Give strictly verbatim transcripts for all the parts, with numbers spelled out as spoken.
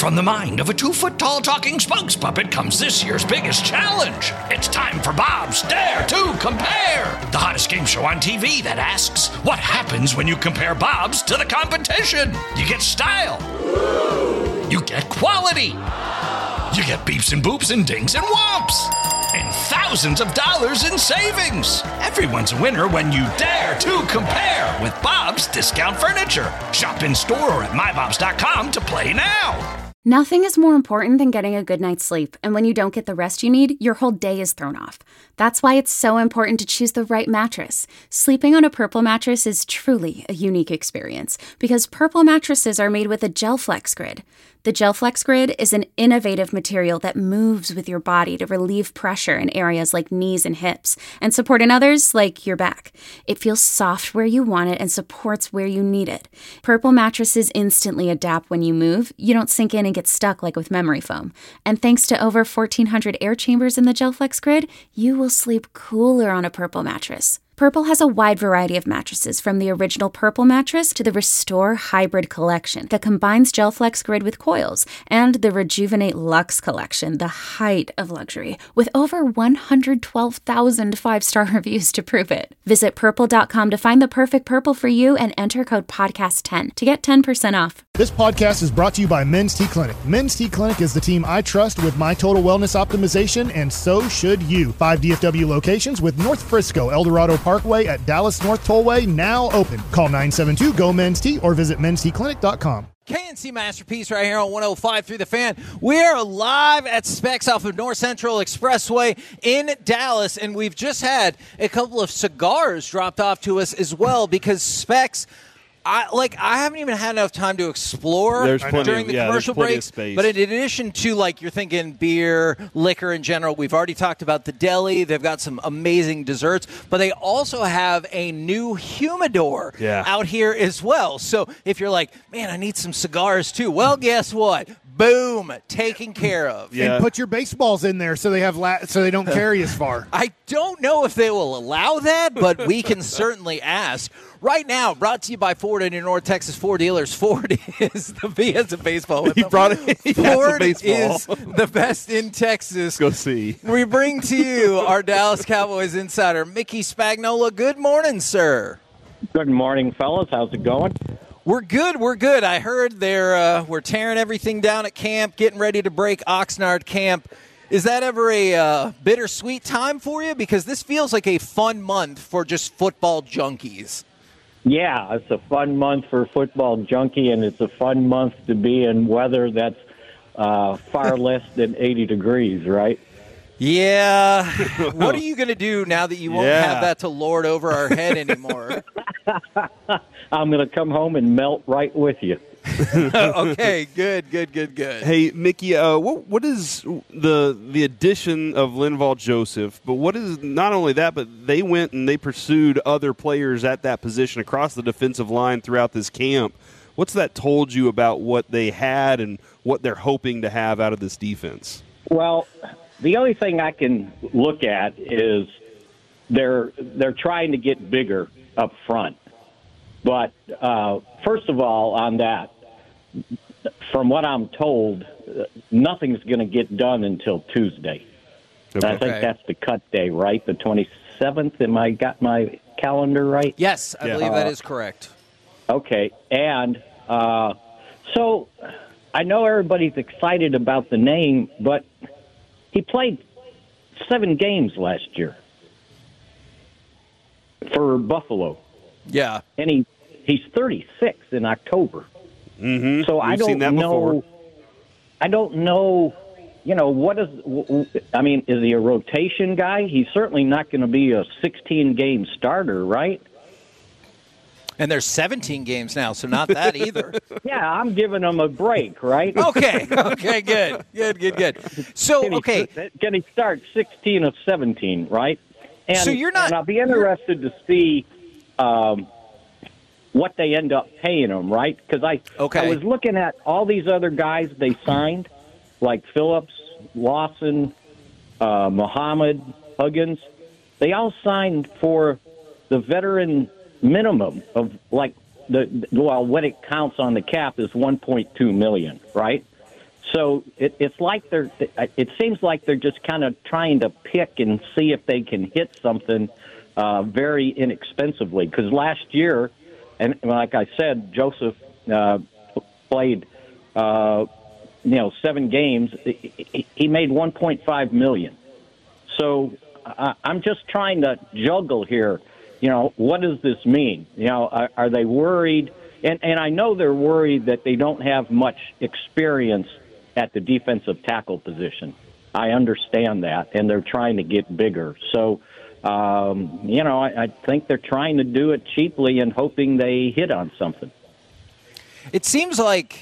From the mind of a two-foot-tall talking spokes puppet comes this year's biggest challenge. It's time for Bob's Dare to Compare, the hottest game show on T V that asks, what happens when you compare Bobs to the competition? You get style. You get quality. You get beeps and boops and dings and whomps. And thousands of dollars in savings. Everyone's a winner when you dare to compare with Bob's Discount Furniture. Shop in store or at my bobs dot com to play now. Nothing is more important than getting a good night's sleep, and when you don't get the rest you need, your whole day is thrown off. That's why it's so important to choose the right mattress. Sleeping on a Purple mattress is truly a unique experience, because Purple mattresses are made with a GelFlex Grid. The GelFlex Grid is an innovative material that moves with your body to relieve pressure in areas like knees and hips, and support in others like your back. It feels soft where you want it and supports where you need it. Purple mattresses instantly adapt when you move. You don't sink in and get stuck like with memory foam. And thanks to over fourteen hundred air chambers in the GelFlex Grid, you will sleep cooler on a Purple mattress. Purple has a wide variety of mattresses, from the original Purple mattress to the Restore Hybrid collection that combines GelFlex Grid with coils, and the Rejuvenate Luxe collection, the height of luxury, with over one hundred twelve thousand five-star reviews to prove it. Visit purple dot com to find the perfect Purple for you and enter code podcast ten to get ten percent off. This podcast is brought to you by Men's T Clinic. Men's T Clinic is the team I trust with my total wellness optimization, and so should you. Five D F W locations with North Frisco, El Dorado Parkway at Dallas North Tollway now open. Call nine seven two, G O, Men's T or visit mens t clinic dot com. K N C Masterpiece right here on one oh five through the Fan. We are live at Specs off of North Central Expressway in Dallas, and we've just had a couple of cigars dropped off to us as well, because Specs, I like I haven't even had enough time to explore during of, the yeah, commercial breaks. But in addition to, like, you're thinking beer, liquor in general, we've already talked about the deli. They've got some amazing desserts, but they also have a new humidor yeah. out here as well. So if you're like, man, I need some cigars too, well, guess what? Boom, taken care of. Yeah. And put your baseballs in there so they have la- so they don't carry as far. I don't know if they will allow that, but we can certainly ask. Right now, brought to you by Ford and your North Texas Ford dealers. Ford is the he has a baseball with he him. brought it. He Ford has a baseball. is the best in Texas. Go see. We bring to you our Dallas Cowboys insider, Mickey Spagnola. Good morning, sir. Good morning, fellas. How's it going? We're good. We're good. I heard they're uh, we're tearing everything down at camp, getting ready to break Oxnard camp. Is that ever a uh, bittersweet time for you? Because this feels like a fun month for just football junkies. Yeah, it's a fun month for football junkie, and it's a fun month to be in weather that's uh, far less than eighty degrees, right? Yeah. What are you going to do now that you won't yeah. have that to lord over our head anymore? I'm going to come home and melt right with you. Okay, good, good, good, good. Hey, Mickey, uh, what what is the the addition of Linval Joseph? But what is not only that, but they went and they pursued other players at that position across the defensive line throughout this camp. What's that told you about what they had and what they're hoping to have out of this defense? Well, the only thing I can look at is they're they're trying to get bigger up front. But uh, first of all, on that, from what I'm told, nothing's going to get done until Tuesday. Okay. I think that's the cut day, right? The twenty-seventh. Am I got my calendar right? Yes, I Yeah. believe that is correct. Okay, and uh, so I know everybody's excited about the name, but he played seven games last year for Buffalo. Yeah. And he, he's thirty-six in October. Mm-hmm. So We've I don't seen that know. before. I don't know. You know, what is, I mean, is he a rotation guy? He's certainly not going to be a sixteen-game starter, right? And there's seventeen games now, so not that either. Yeah, I'm giving him a break, right? Okay, okay, good, good, good, good. So, Can he, okay. Can he start sixteen of seventeen, right? And, So you're not- And I'll be interested to see um, what they end up paying him, right? Because I, Okay. I was looking at all these other guys they signed, like Phillips, Lawson, uh, Muhammad, Huggins. They all signed for the veteran minimum of like the well, what it counts on the cap is one point two million, right? So it, it's like they're. It seems like they're just kind of trying to pick and see if they can hit something uh, very inexpensively. Because last year, and like I said, Joseph uh, played, uh, you know, seven games. He made one point five million dollars. So uh, I'm just trying to juggle here. You know, what does this mean? You know, are, are they worried? And, and I know they're worried that they don't have much experience at the defensive tackle position. I understand that, and they're trying to get bigger. So, um, you know, I, I think they're trying to do it cheaply and hoping they hit on something. It seems like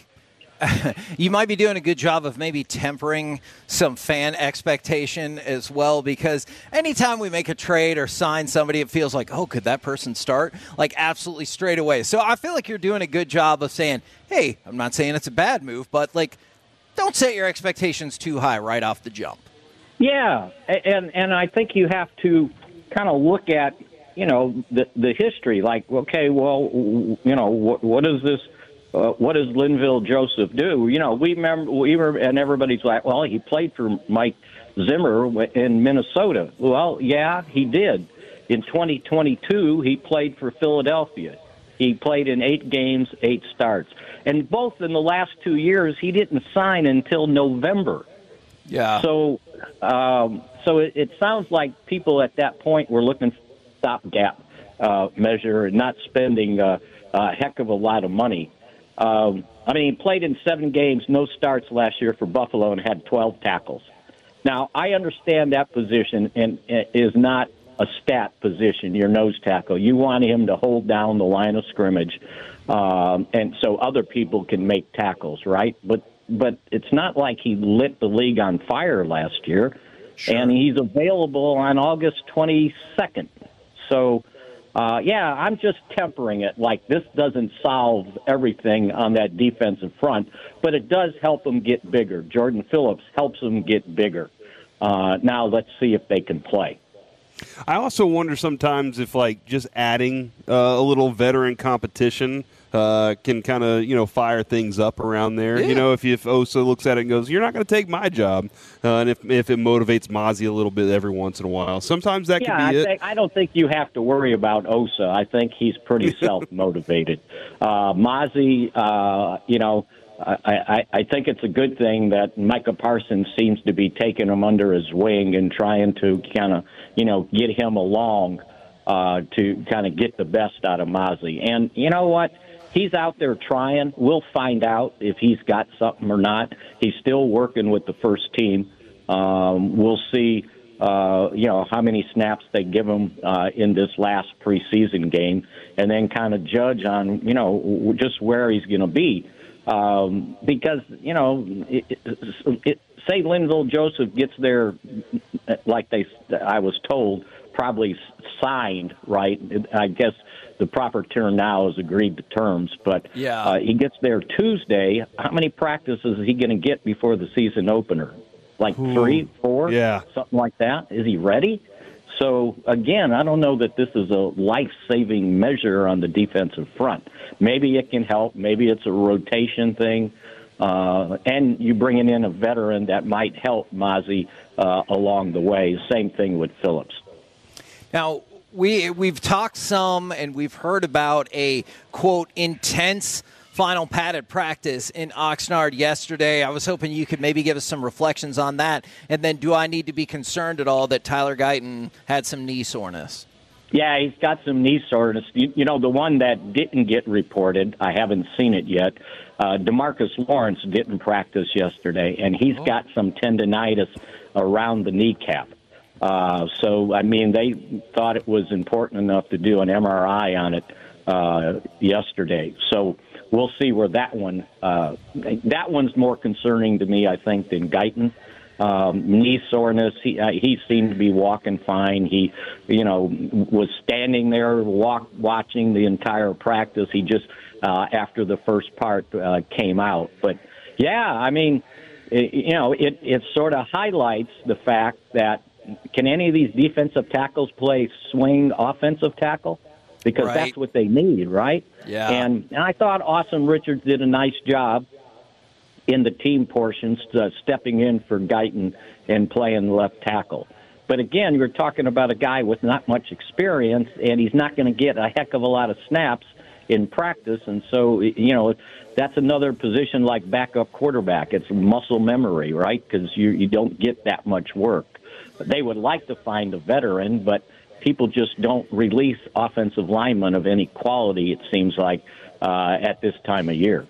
you might be doing a good job of maybe tempering some fan expectation as well, because anytime we make a trade or sign somebody, it feels like, oh, could that person start? Like, absolutely straight away. So I feel like you're doing a good job of saying, hey, I'm not saying it's a bad move, but, like, don't set your expectations too high right off the jump. Yeah, and and I think you have to kind of look at, you know, the the history. Like, okay, well, you know, what, what is this? Uh, what does Linville Joseph do? You know, we remember, we were, and everybody's like, well, he played for Mike Zimmer in Minnesota. Well, yeah, he did. In twenty twenty-two, he played for Philadelphia. He played in eight games, eight starts. And both in the last two years, he didn't sign until November. Yeah. So, um, so it, it sounds like people at that point were looking for a stopgap uh, measure and not spending uh, a heck of a lot of money. Um, I mean, he played in seven games, no starts last year for Buffalo, and had twelve tackles. Now, I understand that position and, and is not a stat position, your nose tackle. You want him to hold down the line of scrimmage, um, and so other people can make tackles, right? But but it's not like he lit the league on fire last year, sure. And he's available on August twenty-second. So, uh, yeah, I'm just tempering it. Like, this doesn't solve everything on that defensive front, but it does help them get bigger. Jordan Phillips helps them get bigger. Uh, now let's see if they can play. I also wonder sometimes if, like, just adding uh, a little veteran competition uh, can kind of, you know, fire things up around there. Yeah. You know, if, if Osa looks at it and goes, you're not going to take my job, uh, and if if it motivates Mazi a little bit every once in a while. Sometimes that yeah, could be I it. Think, I don't think you have to worry about Osa. I think he's pretty self-motivated. Uh, Mazi, uh, you know, I, I, I think it's a good thing that Micah Parsons seems to be taking him under his wing and trying to kind of, you know, get him along uh, to kind of get the best out of Mazi. And you know what? He's out there trying. We'll find out if he's got something or not. He's still working with the first team. Um, we'll see, uh, you know, how many snaps they give him uh, in this last preseason game, and then kind of judge on, you know, just where he's going to be. Um, because, you know, it, it, it, say Linville Joseph gets there, like they, I was told, probably signed, right? I guess the proper term now is agreed to terms, but yeah. uh, he gets there Tuesday. How many practices is he going to get before the season opener? Like Ooh, three, four, yeah. something like that? Is he ready? So, again, I don't know that this is a life-saving measure on the defensive front. Maybe it can help. Maybe it's a rotation thing. Uh, and you bringing in a veteran that might help Mazi uh, along the way. Same thing with Phillips. Now, we, we've talked some and we've heard about a, quote, intense final padded practice in Oxnard yesterday. I was hoping you could maybe give us some reflections on that. And then do I need to be concerned at all that Tyler Guyton had some knee soreness? Yeah, he's got some knee soreness. You, you know, the one that didn't get reported, I haven't seen it yet, uh, DeMarcus Lawrence didn't practice yesterday, and he's oh. got some tendonitis around the kneecap. Uh, so, I mean, they thought it was important enough to do an M R I on it uh, yesterday. So we'll see where that one, uh, that one's more concerning to me, I think, than Guyton. Um, knee soreness, he, uh, he seemed to be walking fine. He, you know, was standing there walk, watching the entire practice. He just, uh, after the first part, uh, came out. But, yeah, I mean, it, you know, it, it sort of highlights the fact that can any of these defensive tackles play swing offensive tackle? Because right. that's what they need, right? Yeah. And, and I thought Awesome Richards did a nice job. in the team portions, uh, stepping in for Guyton and playing left tackle. But again, you're talking about a guy with not much experience, and he's not going to get a heck of a lot of snaps in practice. And so, you know, that's another position like backup quarterback. It's muscle memory, right? Because you, you don't get that much work. But they would like to find a veteran, but people just don't release offensive linemen of any quality, it seems like, uh, at this time of year.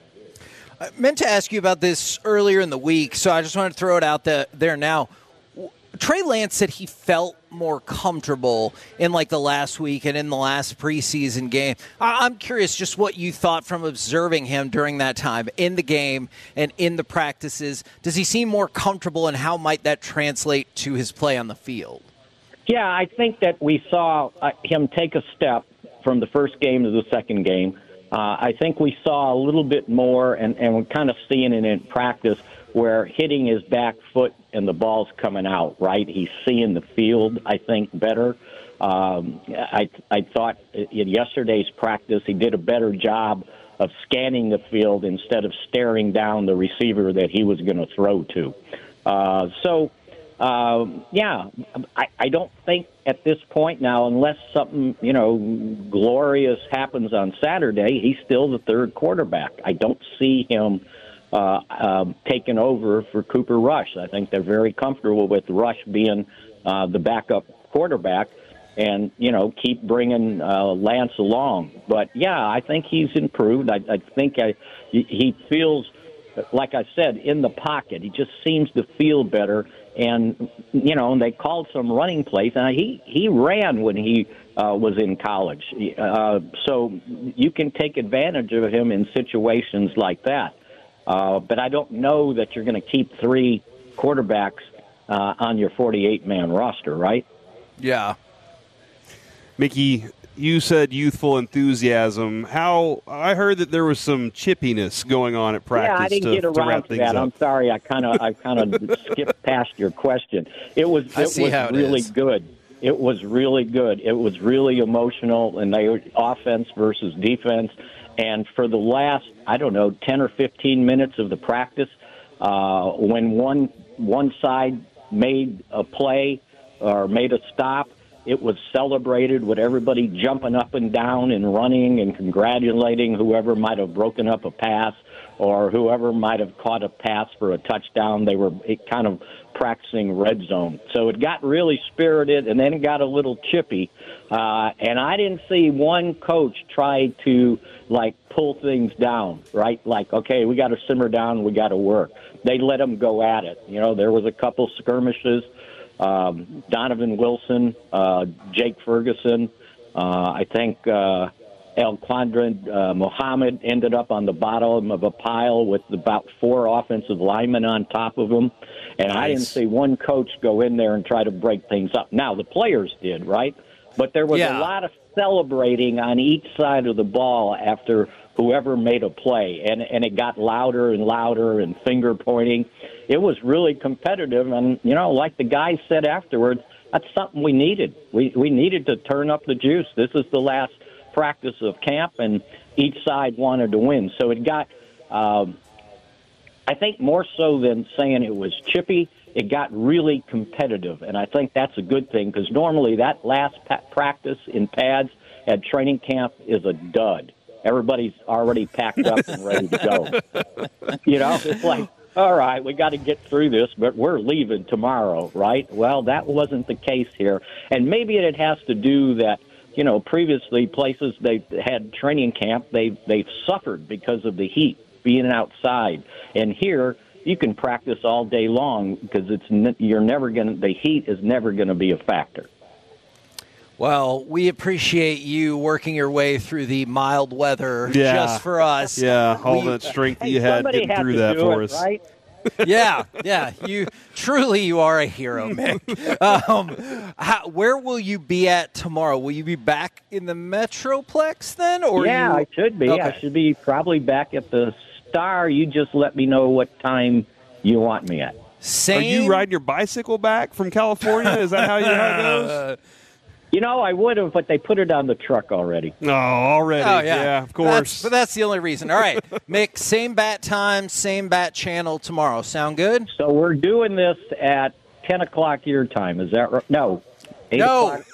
I meant to ask you about this earlier in the week, so I just want to throw it out the, there now. Trey Lance said he felt more comfortable in like the last week and in the last preseason game. I'm curious just what you thought from observing him during that time in the game and in the practices. Does he seem more comfortable, and how might that translate to his play on the field? Yeah, I think that we saw uh, him take a step from the first game to the second game. Uh, I think we saw a little bit more, and, and we're kind of seeing it in practice, where hitting his back foot and the ball's coming out, right? He's seeing the field, I think, better. Um, I, I thought in yesterday's practice he did a better job of scanning the field instead of staring down the receiver that he was going to throw to. Uh, so, um, yeah, I, I don't think at this point now, unless something, you know, glorious happens on Saturday, he's still the third quarterback. I don't see him Uh, uh, taken over for Cooper Rush. I think they're very comfortable with Rush being uh, the backup quarterback, and you know keep bringing uh, Lance along. But yeah, I think he's improved. I, I think I, he feels, like I said, in the pocket. He just seems to feel better. And you know, they called some running plays, and he he ran when he uh, was in college. Uh, so you can take advantage of him in situations like that. Uh, but I don't know that you're going to keep three quarterbacks uh, on your forty-eight man roster, right? Yeah. Mickey, you said youthful enthusiasm. How I heard that there was some chippiness going on at practice. Yeah, I didn't to, get around to, to that. Up. I'm sorry. I kind of I kind of skipped past your question. It was it was it really is. good. It was really good. It was really emotional, and they were offense versus defense. And for the last, I don't know, ten or fifteen minutes of the practice, uh, when one one side made a play or made a stop, it was celebrated with everybody jumping up and down and running and congratulating whoever might have broken up a pass or whoever might have caught a pass for a touchdown. They were kind of practicing red zone. So it got really spirited, and then it got a little chippy. Uh, and I didn't see one coach try to, like, pull things down, right? Like, okay, we got to simmer down, we got to work. They let them go at it. You know, there was a couple skirmishes. Um, Donovan Wilson, uh, Jake Ferguson, uh, I think uh, El Quadrant uh, Muhammad ended up on the bottom of a pile with about four offensive linemen on top of him. And nice. I didn't see one coach go in there and try to break things up. Now, the players did, right? But there was yeah. a lot of celebrating on each side of the ball after whoever made a play, and and it got louder and louder and finger pointing. It was really competitive, and you know, like the guys said afterwards, that's something we needed. We we needed to turn up the juice. This is the last practice of camp, and each side wanted to win. So it got, um, I think, more so than saying it was chippy, it got really competitive, and I think that's a good thing because normally that last pa- practice in pads at training camp is a dud. Everybody's already packed up and ready to go. You know, it's like, all right, we got to get through this, but we're leaving tomorrow, right? Well, that wasn't the case here. And maybe it has to do that, you know, previously places they had training camp, they, they've suffered because of the heat, being outside. And here, you can practice all day long because it's you're never going to, the heat is never going to be a factor. Well, we appreciate you working your way through the mild weather yeah. just for us. Yeah, all we, that strength hey, you had getting had through that for it, us. Right? yeah, yeah. You truly, you are a hero, Mick. Um, how, where will you be at tomorrow? Will you be back in the Metroplex then, or yeah, you... I should be. Okay. I should be probably back at the Star. You just let me know what time you want me at. Same. Are you riding your bicycle back from California? Is that how you how it goes? You know, I would have, but they put it on the truck already. Oh, already. Oh, yeah. yeah, of course. That's, but that's the only reason. All right, Mick, same bat time, same bat channel tomorrow. Sound good? So we're doing this at ten o'clock your time. Is that right? No. eight No. o'clock?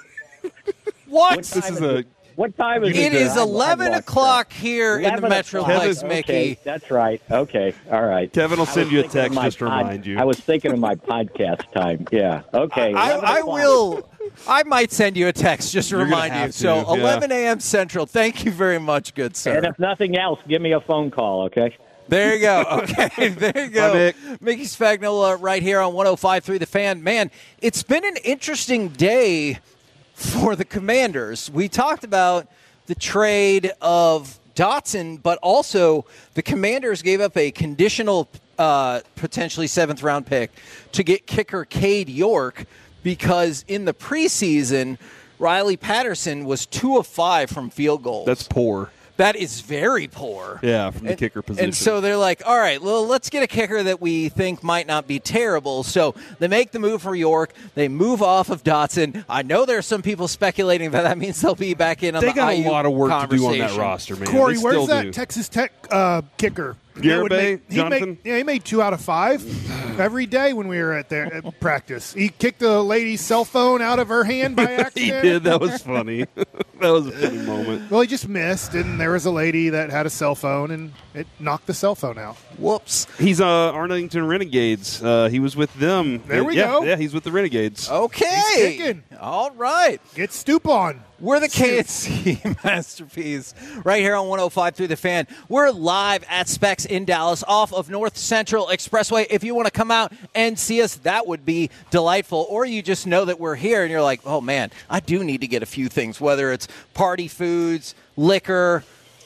What? What This time is is a it? What time is it? It is I've- I've eleven lost o'clock track. here in the eleven Metroplex, o'clock. Mickey. Okay, that's right. Okay, all right. Kevin will I send was you a thinking of text my just to remind you. I was thinking of my podcast time. Yeah. Okay. I, eleven I o'clock. will. I might send you a text just to You're gonna remind you. have to, So yeah. eleven a.m. Central. Thank you very much, good sir. And if nothing else, give me a phone call, okay? There you go. Okay, there you go. Bye, Mick. Mickey Spagnola right here on one oh five point three The Fan. Man, it's been an interesting day for the Commanders. We talked about the trade of Dotson, but also the Commanders gave up a conditional, uh, potentially seventh round pick to get kicker Cade York because in the preseason, Riley Patterson was two of five from field goals. That's poor. That is very poor. Yeah, from the and, kicker position. And so they're like, all right, well, let's get a kicker that we think might not be terrible. So they make the move for York. They move off of Dotson. I know there's some people speculating that that means they'll be back in on They the got I U a lot of work to do on that conversation. roster, man. Corey, They where's still that do. Texas Tech uh, kicker? That Garibay would make- he Jonathan? made- yeah, he made two out of five every day when we were at there at practice. He kicked the lady's cell phone out of her hand by accident. He did. That was funny. That was a funny moment. Well, he just missed, and there was a lady that had a cell phone, and it knocked the cell phone out. Whoops. He's uh, Arlington Renegades. Uh, he was with them. There we yeah, go. Yeah, he's with the Renegades. Okay. He's kicking. All right. Get Stoop on. We're the K N C Masterpiece right here on one oh five through the Fan. We're live at Specs in Dallas off of North Central Expressway. If you want to come out and see us, that would be delightful. Or you just know that we're here and you're like, oh, man, I do need to get a few things, whether it's party foods, liquor,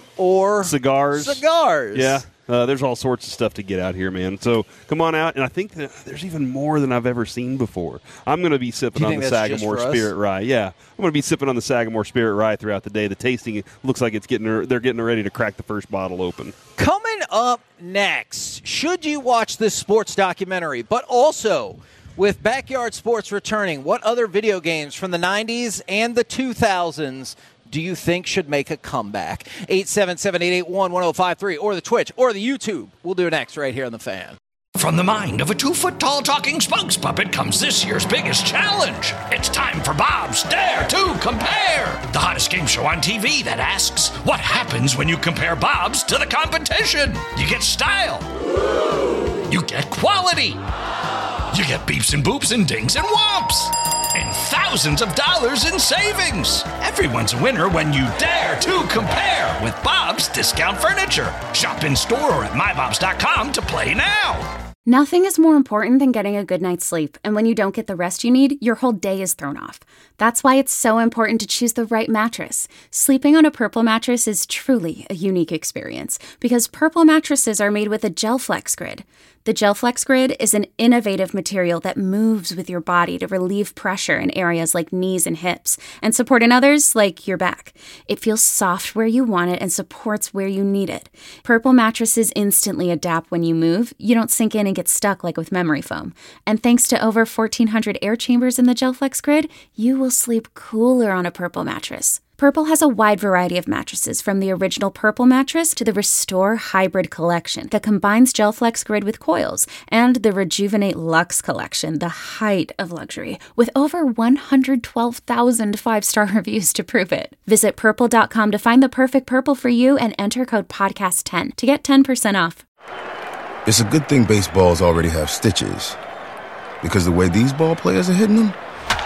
or Cigars. Cigars. Yeah. Uh, there's all sorts of stuff to get out here, man. So come on out, and I think that there's even more than I've ever seen before. I'm going to be sipping Do you on the think that's just Sagamore for us? Spirit Rye. Yeah, I'm going to be sipping on the Sagamore Spirit Rye throughout the day. The tasting looks like it's getting they're getting ready to crack the first bottle open. Coming up next, should you watch this sports documentary, but also with Backyard Sports returning, what other video games from the nineties and the two thousands do you think should make a comeback? eight seven seven, eight eight one, one oh five three or the Twitch or the YouTube. We'll do it next right here on The Fan. From the mind of a two-foot-tall talking spokes puppet comes this year's biggest challenge. It's time for Bob's Dare to Compare, the hottest game show on T V that asks, what happens when you compare Bob's to the competition? You get style. You get quality. You get beeps and boops and dings and whomps. And thousands of dollars in savings. Everyone's a winner when you dare to compare with Bob's Discount Furniture. Shop in store or at my bobs dot com to play now. Nothing is more important than getting a good night's sleep, and when you don't get the rest you need, your whole day is thrown off. That's why it's so important to choose the right mattress. Sleeping on a Purple mattress is truly a unique experience, because Purple mattresses are made with a GelFlex Grid. The GelFlex Grid is an innovative material that moves with your body to relieve pressure in areas like knees and hips, and support in others like your back. It feels soft where you want it and supports where you need it. Purple mattresses instantly adapt when you move. You don't sink in and get stuck like with memory foam. And thanks to over fourteen hundred air chambers in the GelFlex Grid, you will sleep cooler on a Purple mattress. Purple has a wide variety of mattresses, from the original Purple mattress to the Restore Hybrid collection that combines GelFlex Grid with coils, and the Rejuvenate Luxe collection, the height of luxury, with over one hundred twelve thousand five-star reviews to prove it. Visit purple dot com to find the perfect Purple for you and enter code podcast ten to get ten percent off. It's a good thing baseballs already have stitches, because the way these ball players are hitting them,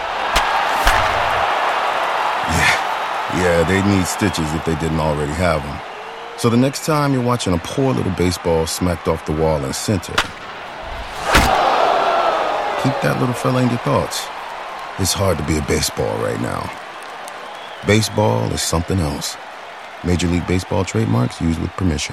yeah, they'd need stitches if they didn't already have them. So the next time you're watching a poor little baseball smacked off the wall in center, keep that little fella in your thoughts. It's hard to be a baseball right now. Baseball is something else. Major League Baseball trademarks used with permission.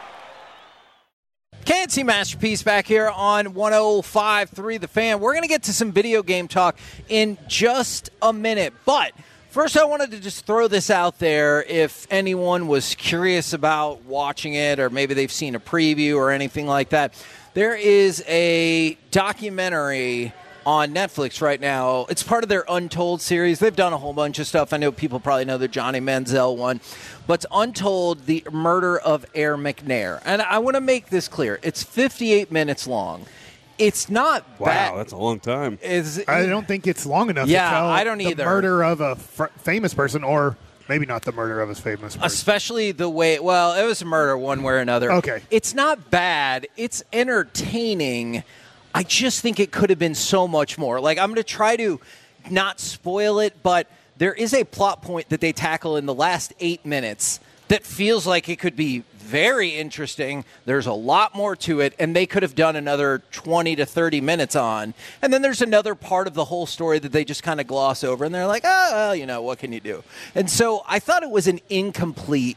K N C Masterpiece back here on one oh five point three The Fan. We're going to get to some video game talk in just a minute, but first, I wanted to just throw this out there if anyone was curious about watching it, or maybe they've seen a preview or anything like that. There is a documentary on Netflix right now. It's part of their Untold series. They've done a whole bunch of stuff. I know people probably know the Johnny Manziel one. But it's Untold, the murder of Air McNair. And I want to make this clear. It's fifty-eight minutes long. It's not wow, bad. Wow, that's a long time. It's, I don't think it's long enough yeah, to tell I don't the either. murder of a f- famous person, or maybe not the murder of a famous person. Especially the way, well, it was a murder one way or another. Okay. It's not bad. It's entertaining. I just think it could have been so much more. Like, I'm going to try to not spoil it, but there is a plot point that they tackle in the last eight minutes that feels like it could be very interesting. There's a lot more to it, and they could have done another twenty to thirty minutes on. And then there's another part of the whole story that they just kind of gloss over, and they're like, oh, well, you know, what can you do? And so I thought it was an incomplete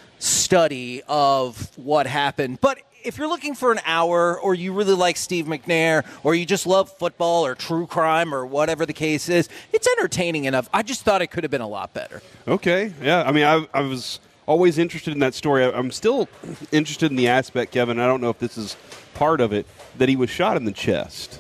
study of what happened. But if you're looking for an hour, or you really like Steve McNair, or you just love football or true crime or whatever the case is, it's entertaining enough. I just thought it could have been a lot better. Okay. Yeah. I mean, I, I was always interested in that story. I, I'm still interested in the aspect, Kevin. I don't know if this is part of it, that he was shot in the chest.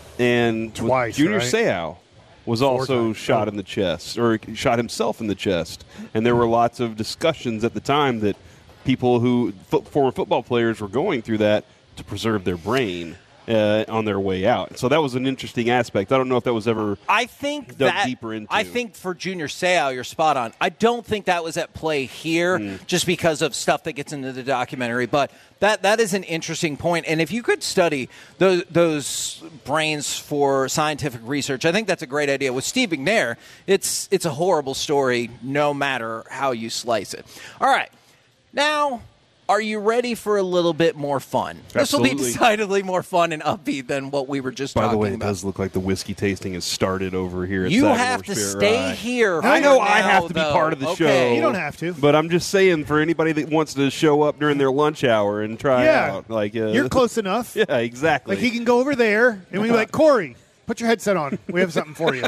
And Twice, Junior right? Seau was also times. shot Oh. in the chest, or shot himself in the chest. And there were lots of discussions at the time that people who, fo- former football players, were going through that to preserve their brain uh, on their way out. So that was an interesting aspect. I don't know if that was ever I think dug that, deeper into. I think for Junior Seau, you're spot on. I don't think that was at play here Mm. just because of stuff that gets into the documentary. But that that is an interesting point. And if you could study those, those brains for scientific research, I think that's a great idea. With Steve McNair, it's it's a horrible story no matter how you slice it. All right. Now, are you ready for a little bit more fun? This will be Absolutely. decidedly more fun and upbeat than what we were just By talking the way, it about. does look like the whiskey tasting has started over here at You Sagamore have to Spirit stay Rye. here. I know for I now, have to be though. part of the Okay. show. You don't have to. But I'm just saying, for anybody that wants to show up during their lunch hour and try Yeah. out, like uh, You're close enough. Yeah, exactly. Like he can go over there, and we be like, Corey, put your headset on. We have something for you.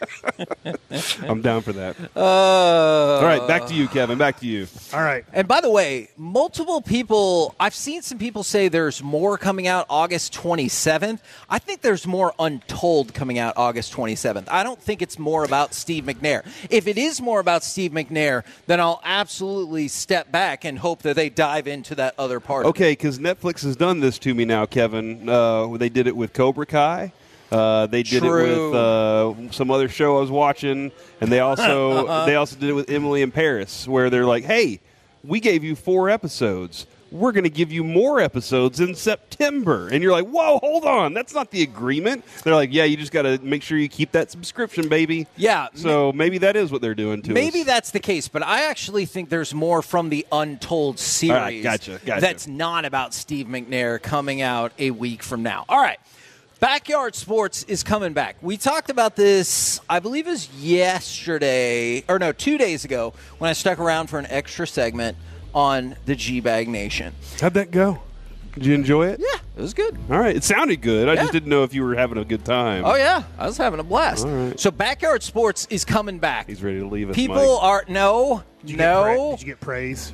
I'm down for that. Uh, All right, back to you, Kevin. Back to you. All right. And by the way, multiple people, I've seen some people say there's more coming out August twenty-seventh. I think there's more Untold coming out August twenty-seventh. I don't think it's more about Steve McNair. If it is more about Steve McNair, then I'll absolutely step back and hope that they dive into that other part. Okay, because Netflix has done this to me now, Kevin. Uh, they did it with Cobra Kai. Uh, they did True. it with uh, some other show I was watching, and they also Uh-huh. they also did it with Emily in Paris, where they're like, "Hey, we gave you four episodes. We're going to give you more episodes in September." And you're like, "Whoa, hold on, that's not the agreement." They're like, "Yeah, you just got to make sure you keep that subscription, baby." Yeah. So maybe that is what they're doing to us. Maybe that's the case, but I actually think there's more from the Untold series All right, gotcha, gotcha. that's not about Steve McNair coming out a week from now. All right. Backyard Sports is coming back. We talked about this, I believe it was yesterday, or no, two days ago, when I stuck around for an extra segment on the G-Bag Nation. How'd that go? Did you enjoy it? Yeah, it was good. All right. It sounded good. I Yeah. just didn't know if you were having a good time. Oh, yeah, I was having a blast. All right. So Backyard Sports is coming back. He's ready to leave us, People Mike. are, no, Did you get pra- no. did you get praise?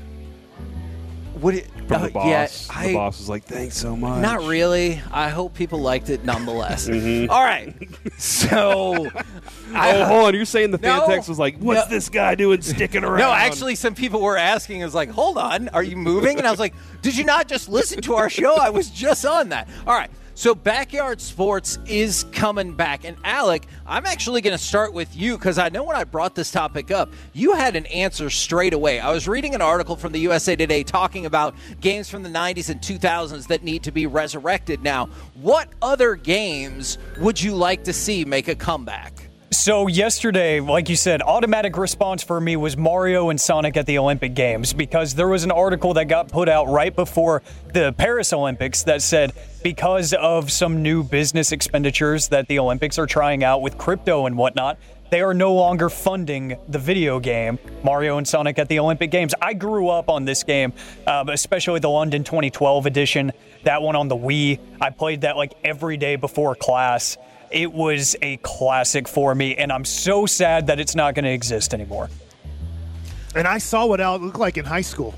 Would it, From uh, the boss. yeah, the I- boss was like, "Thanks so much." Not really. I hope people liked it nonetheless. Mm-hmm. All right. So, I, Oh, hold on. You're saying the fan No. text was like, "What's No. this guy doing sticking around?" no, actually, some people were asking. I was like, "Hold on, are you moving?" And I was like, "Did you not just listen to our show? I was just on that." All right. So Backyard Sports is coming back. And Alec, I'm actually going to start with you because I know when I brought this topic up, you had an answer straight away. I was reading an article from the U S A Today talking about games from the nineties and two thousands that need to be resurrected now. What other games would you like to see make a comeback? So yesterday, like you said, automatic response for me was Mario and Sonic at the Olympic Games because there was an article that got put out right before the Paris Olympics that said because of some new business expenditures that the Olympics are trying out with crypto and whatnot, they are no longer funding the video game Mario and Sonic at the Olympic Games. I grew up on this game, um, especially the London twenty twelve edition, that one on the Wii. I played that like every day before class. It was a classic for me, and I'm so sad that it's not going to exist anymore. And I saw what Al looked like in high school.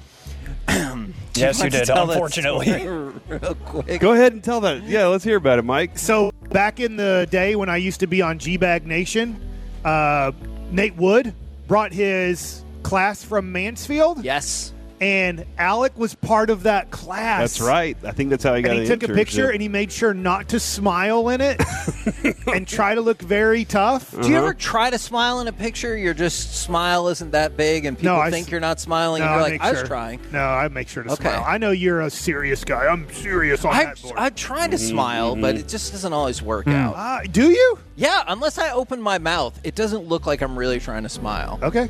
Yes, you want to did, tell that unfortunately. story real quick? Go ahead and tell that. Yeah, let's hear about it, Mike. So back in the day when I used to be on G-Bag Nation, uh, Nate Wood brought his class from Mansfield. Yes. And Alec was part of that class. That's right. I think that's how he got And he an took a picture, internship. and he made sure not to smile in it and try to look very tough. Do you ever try to smile in a picture? Your just smile isn't that big, and people No, I think s- you're not smiling, No, and you're I like, make I was sure. trying. No, I make sure to Okay. smile. I know you're a serious guy. I'm serious on I, that board. I try to smile, but it just doesn't always work out. Uh, do you? Yeah, unless I open my mouth, it doesn't look like I'm really trying to smile. Okay.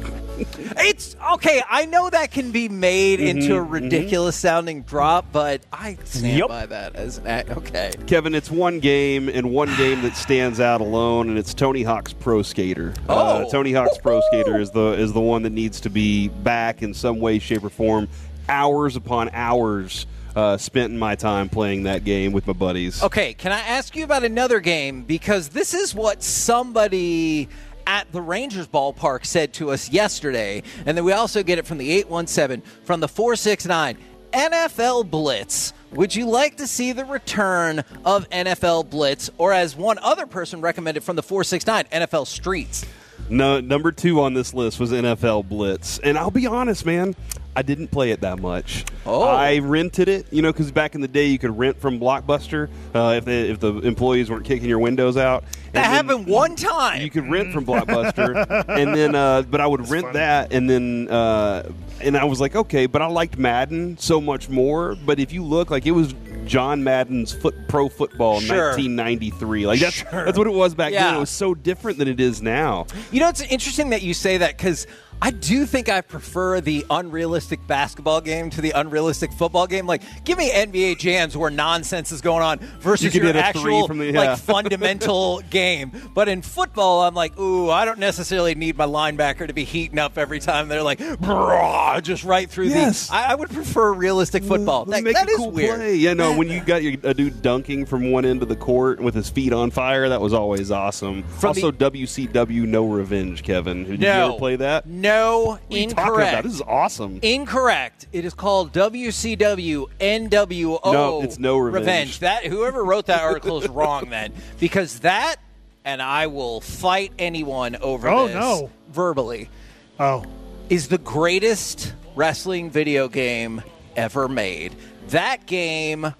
It's okay. I know that can be made into a ridiculous sounding drop, but I stand Yep. by that as an act. Okay. Kevin, it's one game and one game that stands out alone, and it's Tony Hawk's Pro Skater. Uh, Oh. Tony Hawk's Pro Skater is the is the one that needs to be back in some way, shape, or form. Hours upon hours uh, spent in my time playing that game with my buddies. Okay, can I ask you about another game? Because this is what somebody at the Rangers ballpark said to us yesterday, and then we also get it from the eight one seven, from the four six nine. N F L Blitz. Would you like to see the return of N F L Blitz, or as one other person recommended from the four six nine, N F L Streets? No, number two on this list was N F L Blitz, and I'll be honest, man, I didn't play it that much. Oh. I rented it, you know, because back in the day you could rent from Blockbuster uh, if the, if the employees weren't kicking your windows out. That And then happened one time. You could rent from Blockbuster, and then uh, but I would rent that, and then uh, and I was like, okay, but I liked Madden so much more. But if you look, like it was John Madden's foot pro football in Sure. nineteen ninety-three. Like that's that's what it was back Yeah. then. It was so different than it is now. You know, it's interesting that you say that because I do think I prefer the unrealistic basketball game to the unrealistic football game. Like, give me N B A jams where nonsense is going on versus You can your hit a three actual from the- yeah. like fundamental game. But in football, I'm like, ooh, I don't necessarily need my linebacker to be heating up every time they're like, brah, just right through Yes. the. I, I would prefer realistic football. Let's That, make that a is cool weird. play. Yeah, no, when you got your, a dude dunking from one end of the court with his feet on fire, that was always awesome. From also, the- W C W No Revenge, Kevin. Did No. you ever play that? No, What are you talking incorrect. about? This is awesome. Incorrect. It is called W C W N W O. No, it's No Revenge. That whoever wrote that article is wrong then, because that, and I will fight anyone over Oh, this no. verbally, Oh. is the greatest wrestling video game ever made. That game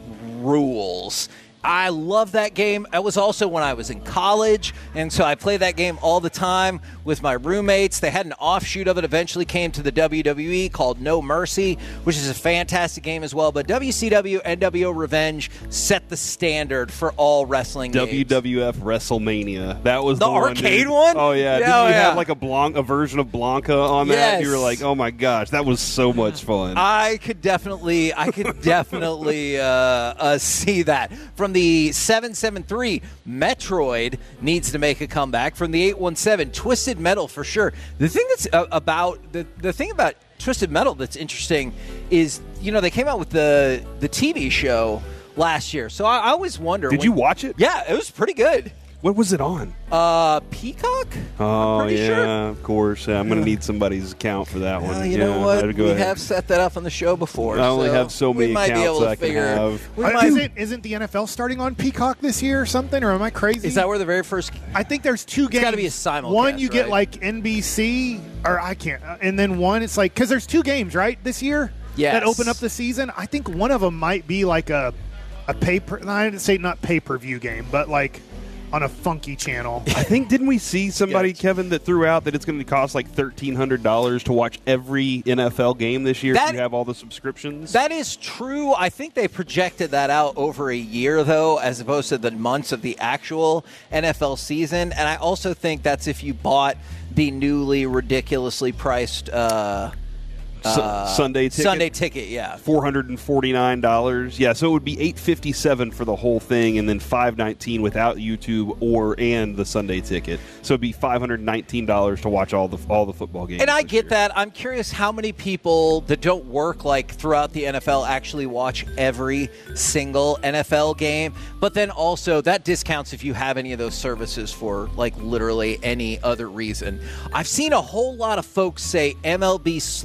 rules. I love that game. That was also when I was in college, and so I played that game all the time with my roommates. They had an offshoot of it, eventually came to the W W E called No Mercy, which is a fantastic game as well. But W C W N W O Revenge set the standard for all wrestling W games. W F WrestleMania. That was The the, one, arcade dude. one? Oh yeah. Yeah, Didn't oh, you yeah. have like a Blanc, a version of Blanca on that? Yes. You were like, oh my gosh, that was so much fun. I could definitely, I could definitely uh, uh, see that. From the seven seven three, Metroid needs to make a comeback. From the eight one seven, Twisted Metal for sure. The thing that's uh, about the the thing about Twisted Metal that's interesting is, you know, they came out with the the T V show last year. So I, I always wonder. Did when- you watch it? Yeah, it was pretty good. What was it on? Uh, Peacock. Oh I'm pretty yeah, sure. of course. Yeah, I'm going to need somebody's account for that one. Well, you yeah, know what? I'd go We ahead. have set that up on the show before. I only so have so many we might be accounts able to I can figure. have. We Uh, might, isn't, isn't the N F L starting on Peacock this year or something? Or am I crazy? is that where the very first? I think there's two games. gotta be a simulcast, One you get right? like N B C, or I can't, uh, and then one it's like because there's two games right this year Yes. that open up the season. I think one of them might be like a a paper. I didn't say not pay per view game, but like on a funky channel. I think didn't we see somebody, Yes. Kevin, that threw out that it's going to cost like thirteen hundred dollars to watch every N F L game this year That- if you have all the subscriptions? That is true. I think they projected that out over a year, though, as opposed to the months of the actual N F L season. And I also think that's if you bought the newly ridiculously priced uh, Su- uh, Sunday ticket. Sunday ticket, yeah. four hundred forty-nine dollars. Yeah, so it would be eight hundred fifty-seven dollars for the whole thing and then five hundred nineteen dollars without YouTube or and the Sunday ticket. So it'd be five hundred nineteen dollars to watch all the all the football games. And I this get year. that. I'm curious how many people that don't work like throughout the N F L actually watch every single N F L game. But then also that discounts if you have any of those services for like literally any other reason. I've seen a whole lot of folks say M L B Slugfest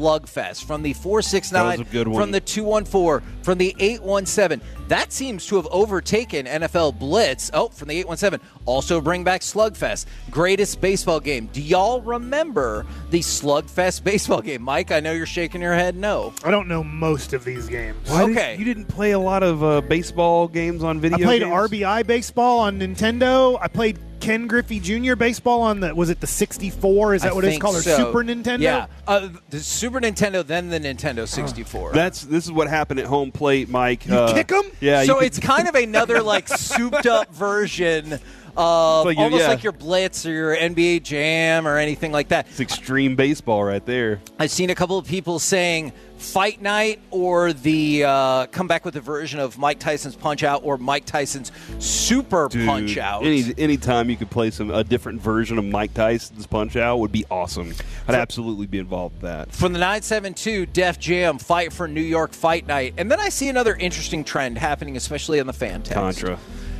Slugfest, from the four six nine, That was a good one. from the two one four, from the eight one seven. That seems to have overtaken N F L Blitz. Oh, from the eight one seven. Also bring back Slugfest. Greatest baseball game. Do y'all remember the Slugfest baseball game? Mike, I know you're shaking your head no. I don't know most of these games. Why Okay. did- you didn't play a lot of uh, baseball games on video I played games? R B I baseball on Nintendo. I played Ken Griffey Junior baseball on the, was it the sixty-four? Is that I what it's think called? Or so. Super Nintendo? Yeah. Uh, the Super Nintendo, then the Nintendo sixty-four. That's This is what happened at home plate, Mike. You uh, kick 'em? Yeah. so you could- it's kind of another like souped up version of like you- almost yeah. like your Blitz or your N B A Jam or anything like that. It's extreme baseball right there. I've seen a couple of people saying Fight Night or the uh, come back with a version of Mike Tyson's Punch Out or Mike Tyson's Super Dude, Punch Out. Any anytime you could play some a different version of Mike Tyson's Punch Out would be awesome. I'd absolutely be involved with that. From the nine seven two, Def Jam, Fight for New York Fight Night. And then I see another interesting trend happening, especially on the fan text. Contra.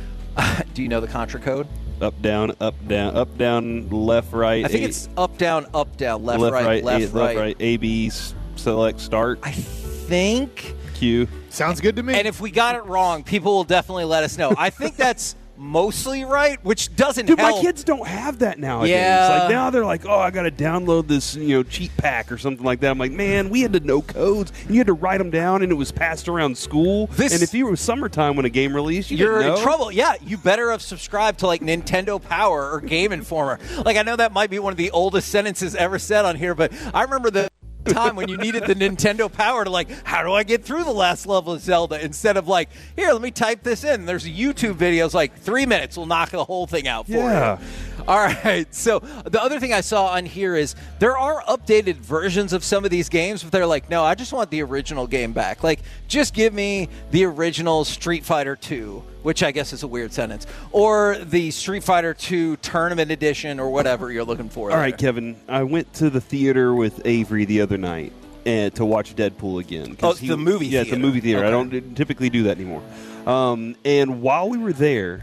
Do you know the Contra code? Up, down, up, down, up, down, left, right. I think A- it's up, down, up, down, left, left, right, right, left, A, right. left, right. A, B, s- select, start, I think. Q. Sounds good to me. And if we got it wrong, people will definitely let us know. I think that's mostly right, which doesn't Dude, help. my kids don't have that nowadays. Yeah. Like now they're like, oh, I got to download this, you know, cheat pack or something like that. I'm like, man, we had to know codes and you had to write them down, and it was passed around school. This- and if you were summertime when a game released, you You're didn't know. in trouble. Yeah, you better have subscribed to like Nintendo Power or Game Informer. Like I know that might be one of the oldest sentences ever said on here, but I remember the time when you needed the Nintendo Power to like, how do I get through the last level of Zelda? Instead of like, here, let me type this in. There's a YouTube video. It's like three minutes will knock the whole thing out for Yeah. you. All right. So the other thing I saw on here is there are updated versions of some of these games, but they're like, no, I just want the original game back. Like, just give me the original Street Fighter two, which I guess is a weird sentence, or the Street Fighter two Tournament Edition or whatever you're looking for. All right, there. Kevin, I went to the theater with Avery the other night and to watch Deadpool again. 'cause Oh, it's the movie Yeah, it's the theater. movie theater. I Okay. don't typically do that anymore. Um, and while we were there,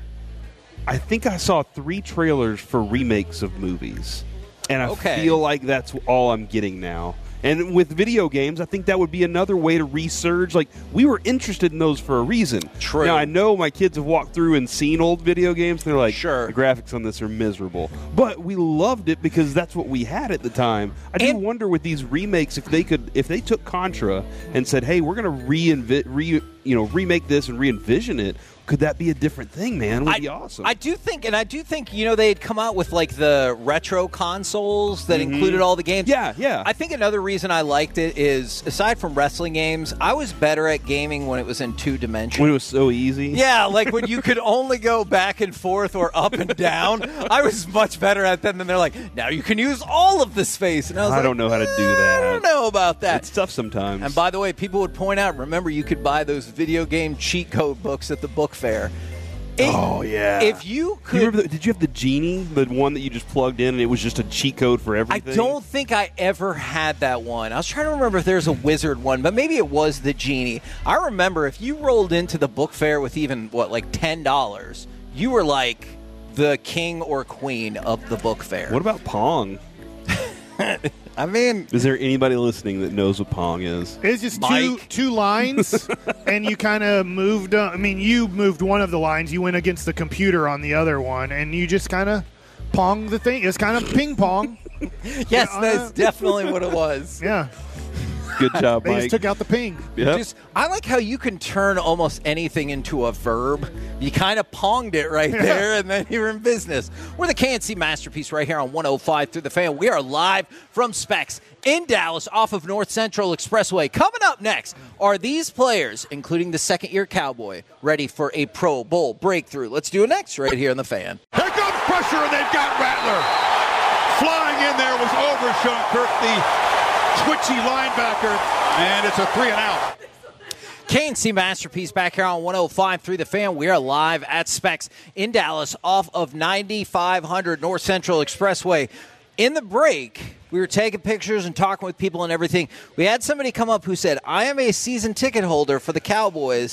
I think I saw three trailers for remakes of movies. And I Okay. feel like that's all I'm getting now. And with video games, I think that would be another way to resurge. Like, we were interested in those for a reason. True. Now, I know my kids have walked through and seen old video games, and they're like, Sure. the graphics on this are miserable. But we loved it because that's what we had at the time. I do And- wonder with these remakes if they could, if they took Contra and said, hey, we're going to reinvent, re, you know, remake this and re-envision it, could that be a different thing, man? It would I, be awesome. I do think, and I do think, you know, they had come out with like the retro consoles that included all the games. Yeah, yeah. I think another reason I liked it is, aside from wrestling games, I was better at gaming when it was in two dimensions. when it was so easy. Yeah, like when you could only go back and forth or up and down. I was much better at that than they're like, now you can use all of the space. And I was I like, don't know how to do "Eh, that. I don't know about that. It's tough sometimes. And by the way, people would point out, remember, you could buy those video game cheat code books at the book fair. It- Oh yeah! If you Do you could, remember the, did you have the genie, the one that you just plugged in and it was just a cheat code for I everything? don't think I ever had that one. I was trying to remember if there's a wizard one, but maybe it was the genie. I remember if you rolled into the book fair with even what, like ten dollars, you were like the king or queen of the book fair. What about Pong? I mean, Is there anybody listening that knows what Pong is? It's just two Mike. two lines, and you kind of moved. Uh, I mean, you moved one of the lines. You went against the computer on the other one, and you just kind of pong the thing. It's kind of ping pong. yes, Yeah, that's uh, definitely what it was. Yeah, Good job, they Mike. just took out the ping. Yep. Just, I like how you can turn almost anything into a verb. You kind of ponged it right there, and then you're in business. We're the K N C Masterpiece right here on one oh five through the Fan. We are live from Specs in Dallas off of North Central Expressway. Coming up next are these players, including the second-year Cowboy, ready for a Pro Bowl breakthrough. Let's do it next right here on the Fan. Here comes pressure, and they've got Rattler. Flying in there was Overshown Kirk, the twitchy linebacker, and it's a three and out. K N C Masterpiece back here on one oh five through the Fan. We are live at Specs in Dallas off of ninety-five hundred North Central Expressway. In the break, we were taking pictures and talking with people and everything. We had somebody come up who said, I am a season ticket holder for the Cowboys,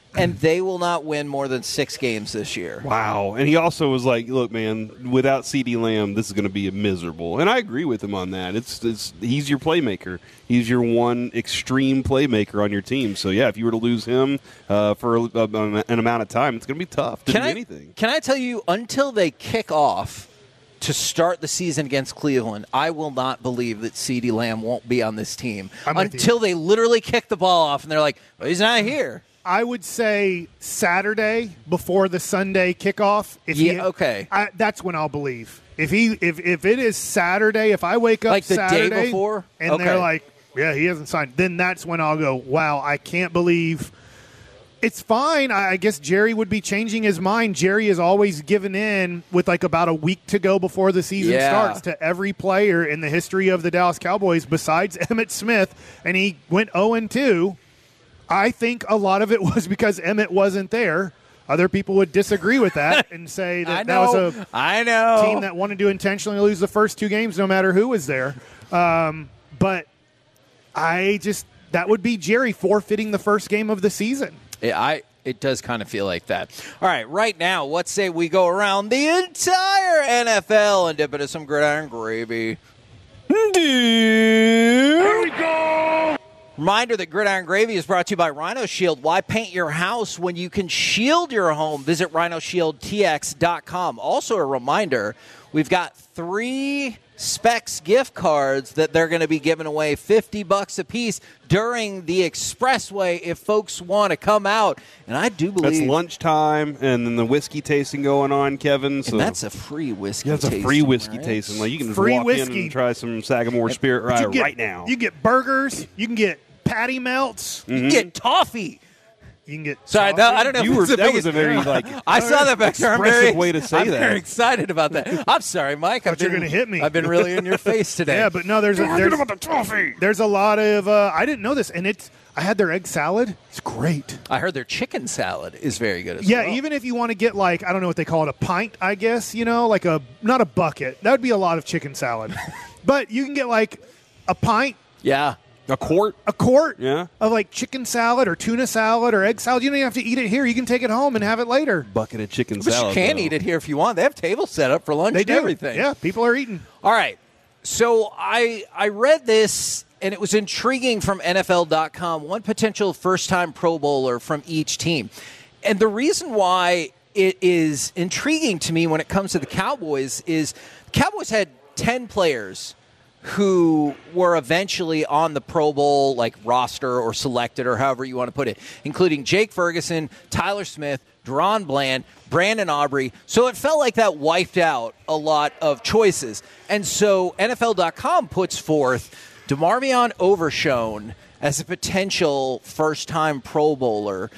and they will not win more than six games this year. Wow. And he also was like, look, man, without CeeDee Lamb, this is going to be miserable. And I agree with him on that. It's, it's He's your playmaker. He's your one extreme playmaker on your team. So, yeah, if you were to lose him uh, for a, a, an amount of time, it's going to be tough to can do I, anything. Can I tell you, until they kick off to start the season against Cleveland, I will not believe that CeeDee Lamb won't be on this team until they literally kick the ball off and they're like, well, he's not here. I would say Saturday before the Sunday kickoff. If yeah, he, okay. I, that's when I'll believe. If he, if if it is Saturday, if I wake up like the Saturday day before, and okay. they're like, yeah, he hasn't signed, then that's when I'll go, wow, I can't believe. It's fine. I guess Jerry would be changing his mind. Jerry has always given in with like about a week to go before the season yeah. starts to every player in the history of the Dallas Cowboys besides Emmitt Smith, and he went oh and two. I think a lot of it was because Emmett wasn't there. Other people would disagree with that and say that that was a I know. team that wanted to intentionally lose the first two games no matter who was there. Um, but I just – that would be Jerry forfeiting the first game of the season. Yeah, I it does kind of feel like that. All right, right now, let's say we go around the entire N F L and dip into some gridiron gravy. Here we go. Reminder that Gridiron Gravy is brought to you by Rhino Shield. Why paint your house when you can shield your home? Visit rhino shield t x dot com. Also a reminder, we've got three Specs gift cards that they're going to be giving away fifty bucks a piece during the Expressway if folks want to come out. And I do believe that's lunchtime, and then the whiskey tasting going on, Kevin. So and that's a free whiskey. Yeah, that's tasting, a free whiskey right? tasting. Like you can just free walk whiskey. in and try some Sagamore Spirit right, get, right now. You get burgers. You can get patty melts. Mm-hmm. You can get toffee. You can get. Sorry, that, I don't know. You if were, it's the that biggest, was a very like I saw that back there. I'm expressive very, way to say I'm that. very excited about that. I'm sorry, Mike. I've But you're been, gonna hit me. I've been really in your face today. Yeah, but no, there's a, there's, about the trophy. there's a lot of. Uh, I didn't know this, and it's. I had their egg salad. It's great. I heard their chicken salad is very good as Yeah, well. even if you want to get like I don't know what they call it, a pint, I guess you know, like a not a bucket. That would be a lot of chicken salad, but you can get like a pint. Yeah. A quart? A quart yeah. of like chicken salad or tuna salad or egg salad. You don't even have to eat it here. You can take it home and have it later. Bucket of chicken But salad. you can though. eat it here if you want. They have tables set up for lunch They and do. everything. Yeah, people are eating. All right. So I I read this, and it was intriguing from N F L dot com, one potential first-time Pro Bowler from each team. And the reason why it is intriguing to me when it comes to the Cowboys is the Cowboys had ten players who were eventually on the Pro Bowl like roster or selected or however you want to put it, including Jake Ferguson, Tyler Smith, Deron Bland, Brandon Aubrey. So it felt like that wiped out a lot of choices. And so N F L dot com puts forth DeMarvion Overshown as a potential first-time Pro Bowler.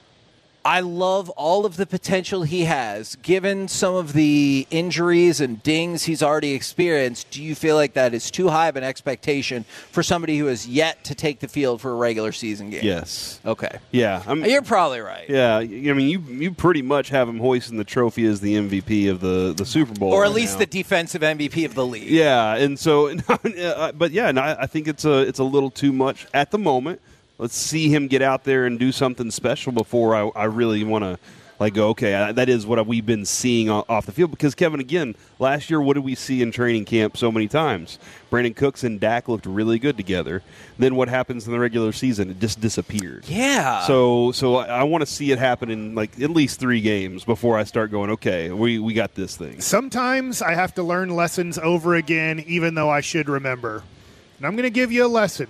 I love all of the potential he has. Given some of the injuries and dings he's already experienced, do you feel like that is too high of an expectation for somebody who has yet to take the field for a regular season game? Yes. Okay. Yeah. I'm, You're probably right. Yeah. I mean, you you pretty much have him hoisting the trophy as the M V P of the, the Super Bowl. Or at right least now. the defensive M V P of the league. Yeah. And so, but yeah, no, I think it's a, it's a little too much at the moment. Let's see him get out there and do something special before I, I really want to like go, okay, that is what we've been seeing off the field. Because, Kevin, again, last year, what did we see in training camp so many times? Brandon Cooks and Dak looked really good together. Then what happens in the regular season? It just disappeared. Yeah. So so I, I want to see it happen in like at least three games before I start going, okay, we, we got this thing. Sometimes I have to learn lessons over again, even though I should remember. And I'm going to give you a lesson.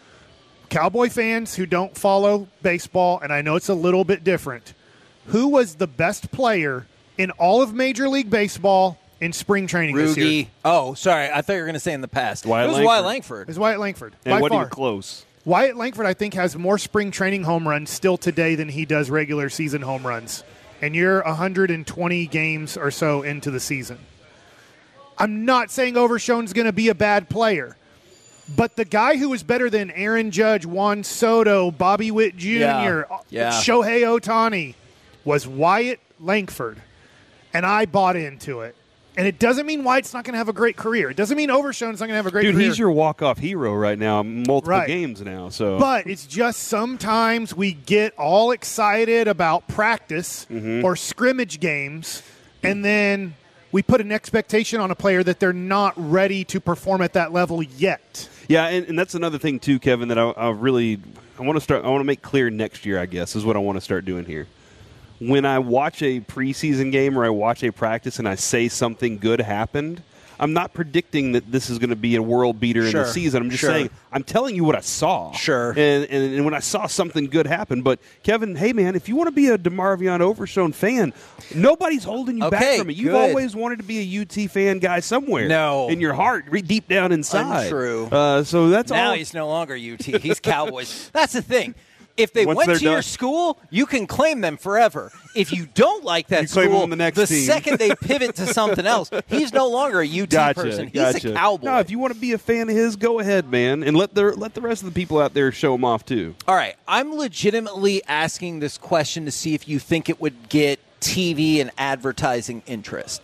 Cowboy fans who don't follow baseball, and I know it's a little bit different, who was the best player in all of Major League Baseball in spring training this year? Rudy. Oh, sorry. I thought you were going to say in the past. Wyatt it was Langford. Wyatt Langford. It's Wyatt Langford. And by what far. even close. Wyatt Langford, I think, has more spring training home runs still today than he does regular season home runs. And you're one hundred twenty games or so into the season. I'm not saying Overshown's going to be a bad player. But the guy who was better than Aaron Judge, Juan Soto, Bobby Witt Junior, Yeah. Yeah. Shohei Ohtani was Wyatt Langford. And I bought into it. And it doesn't mean White's not going to have a great career. It doesn't mean Overshown's not going to have a great Dude, career. Dude, he's your walk-off hero right now, multiple right. games now. So, But it's just sometimes we get all excited about practice mm-hmm. or scrimmage games, and then we put an expectation on a player that they're not ready to perform at that level yet. Yeah, and, and that's another thing, too, Kevin, that I, I really I want to start. I want to make clear next year, I guess, is what I want to start doing here. When I watch a preseason game or I watch a practice and I say something good happened, I'm not predicting that this is going to be a world beater sure. in the season. I'm just sure. saying I'm telling you what I saw. Sure. And, and and when I saw something good happen. But, Kevin, hey, man, if you want to be a DeMarvion Overshown fan, nobody's holding you okay, back from it. You've good. always wanted to be a U T fan guy somewhere. No. In your heart, deep down inside. Untrue. Uh, so that's now all. he's no longer U T. He's Cowboys. That's the thing. If they Once went they're to your done. school, you can claim them forever. If you don't like that You claim school, them the next the team. second they pivot to something else, he's no longer a U T Gotcha, person. He's gotcha. a Cowboy. No, if you want to be a fan of his, go ahead, man, and let the let the rest of the people out there show him off too. All right, I'm legitimately asking this question to see if you think it would get T V and advertising interest.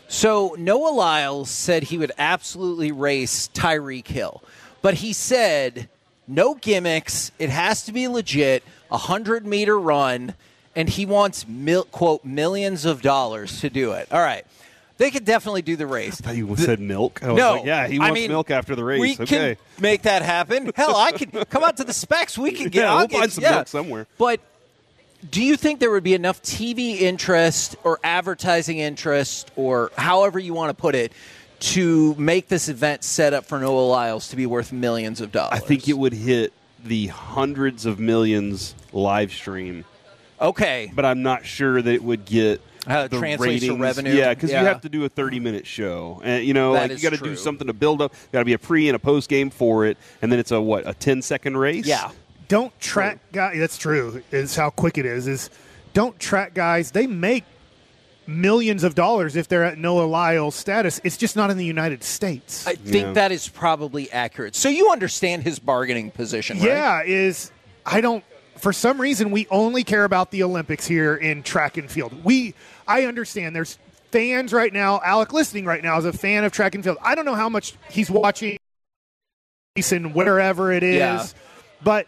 So Noah Lyles said he would absolutely race Tyreek Hill, but he said no gimmicks. It has to be legit. A hundred-meter run, and he wants, mil- quote, millions of dollars to do it. All right. They could definitely do the race. I thought you said milk. I was no. like, yeah, he I wants mean, milk after the race. We okay. can make that happen. Hell, I could come out to the specs. We can get Yeah, I'll we'll get, find some yeah. milk somewhere. But do you think there would be enough T V interest or advertising interest or however you want to put it to make this event set up for Noah Lyles to be worth millions of dollars? I think it would hit the hundreds of millions live stream. Okay. But I'm not sure that it would get How it the translates to ratings. revenue. Yeah, because Yeah. you have to do a thirty-minute show. And, you know, That like you is got to true. do something to build up. Got to be a pre and a post game for it. And then it's a, what, a ten-second race? Yeah. Don't track guys. That's true. Is how quick it is. Is don't track guys. They make millions of dollars if they're at Noah Lyles status. It's just not in the United States. I think Yeah. that is probably accurate. So you understand his bargaining position, right? Yeah, is I don't. For some reason, we only care about the Olympics here in track and field. We, I understand. There's fans right now. Alec listening right now is a fan of track and field. I don't know how much he's watching in wherever it is, Yeah. but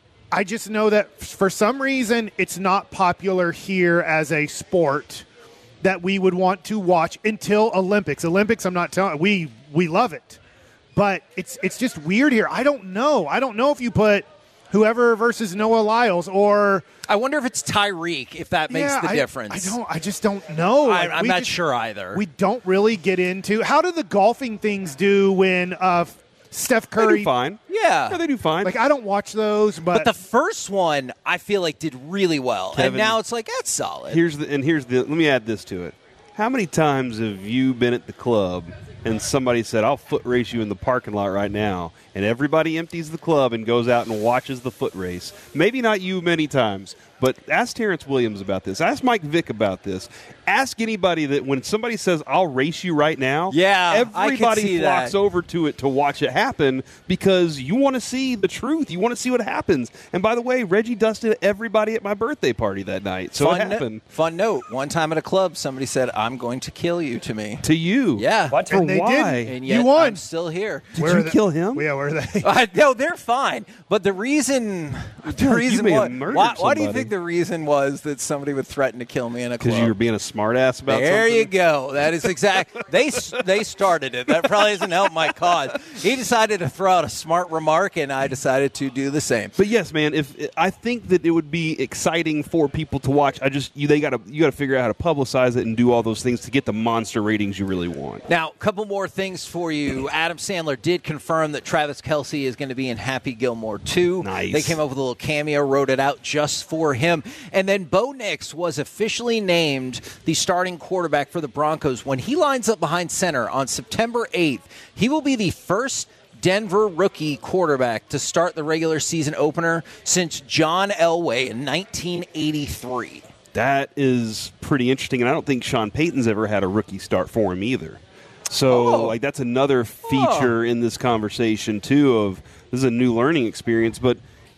I just know that for some reason it's not popular here as a sport that we would want to watch until Olympics. Olympics, I'm not telling we we love it, but it's it's just weird here. I don't know. I don't know if you put whoever versus Noah Lyles or I wonder if it's Tyreek, if that makes yeah, the I, difference. I don't. I just don't know. I, Like, I'm we not just- sure either. We don't really get into how do the golfing things do when uh, Steph They Curry. do fine. yeah. Yeah, they do fine. Like I don't watch those, but, But the first one, I feel like did really well, and Kevin, now it's like that's solid. Here's the and here's the. Let me add this to it. How many times have you been at the club and somebody said, "I'll foot race you in the parking lot right now," and everybody empties the club and goes out and watches the foot race? Maybe not you many times, but ask Terrence Williams about this. Ask Mike Vick about this. Ask anybody that when somebody says, "I'll race you right now," Yeah, I could everybody see flocks that. over to it to watch it happen because you want to see the truth. You want to see what happens. And by the way, Reggie dusted everybody at my birthday party that night, so fun, it happened. no- fun note: one time at a club, somebody said, "I'm going to kill you." To me, To you. yeah. What? For And they why? did. And You yet won. I'm still here. Did Where you are they- kill him? Yeah, where are they? I, no, they're fine. But the reason, the feel like you reason may have was, murdered why, why do you somebody. think the reason was that somebody would threaten to kill me in a club? Because you were being a smartass about There something? you go. That is exact. they they started it. That probably doesn't help my cause. He decided to throw out a smart remark, and I decided to do the same. But yes, man. If I think that it would be exciting for people to watch, I just you they got to you got to figure out how to publicize it and do all those things to get the monster ratings you really want. Now, a couple more things for you. Adam Sandler did confirm that Travis Kelce is going to be in Happy Gilmore two. Nice. They came up with a little cameo, wrote it out just for him. And then Bo Nix was officially named the starting quarterback for the Broncos. When he lines up behind center on September eighth, he will be the first Denver rookie quarterback to start the regular season opener since John Elway in nineteen eighty-three. That is pretty interesting, and I don't think Sean Payton's ever had a rookie start for him either. So, Oh. like, that's another feature in this conversation too. Of this is a new learning experience, but.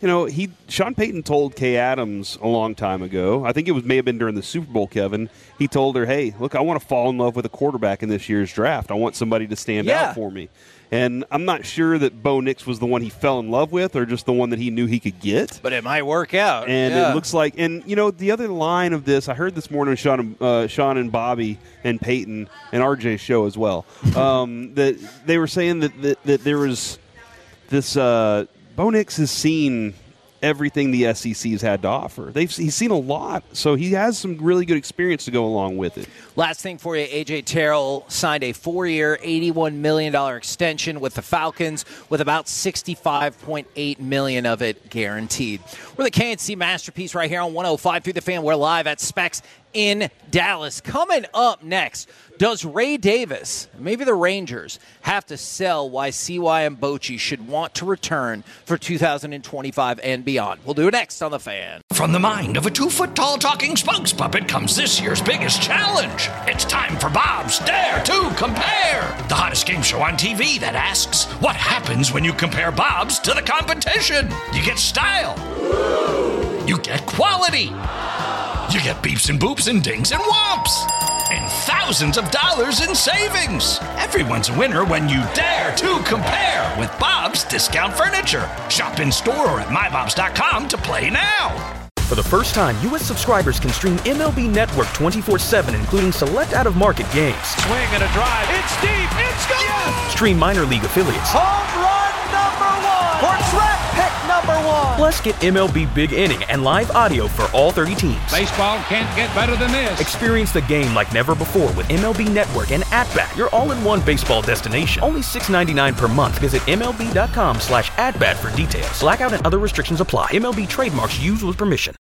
you know, he Sean Payton told Kay Adams a long time ago, I think it was may have been during the Super Bowl, Kevin, he told her, hey, look, I want to fall in love with a quarterback in this year's draft. I want somebody to stand Yeah. out for me. And I'm not sure that Bo Nix was the one he fell in love with or just the one that he knew he could get. But it might work out. And yeah. it looks like, and, you know, the other line of this, I heard this morning with Sean, uh, Sean and Bobby and Peyton and R J's show as well, um, that they were saying that, that, that there was this, uh, Bo Nix has seen everything the S E C has had to offer. They've He's seen a lot, so he has some really good experience to go along with it. Last thing for you, A J Terrell signed a four-year, eighty-one million dollars extension with the Falcons with about sixty-five point eight million dollars of it guaranteed. We're the K N C Masterpiece right here on one oh five through the Fan. We're live at Specs in Dallas. Coming up next, does Ray Davis, maybe the Rangers, have to sell why C Y and Bochy should want to return for two thousand twenty-five and beyond? We'll do it next on The Fan. From the mind of a two-foot-tall talking spokes puppet comes this year's biggest challenge. It's time for Bob's Dare to Compare, the hottest game show on T V that asks, what happens when you compare Bob's to the competition? You get style. You get quality. You get beeps and boops and dings and whomps. And thousands of dollars in savings. Everyone's a winner when you dare to compare with Bob's Discount Furniture. Shop in store or at my bobs dot com to play now. For the first time, U S subscribers can stream M L B Network twenty-four seven, including select out-of-market games. Swing and a drive. It's deep. It's gone. Yes. Stream minor league affiliates. Home run number one. Or draft pick number one. Plus, get M L B Big Inning and live audio for all thirty teams. Baseball can't get better than this. Experience the game like never before with M L B Network and At-Bat, your all-in-one baseball destination. Only six dollars and ninety-nine cents per month. Visit MLB.com slash at-bat for details. Blackout and other restrictions apply. M L B trademarks used with permission.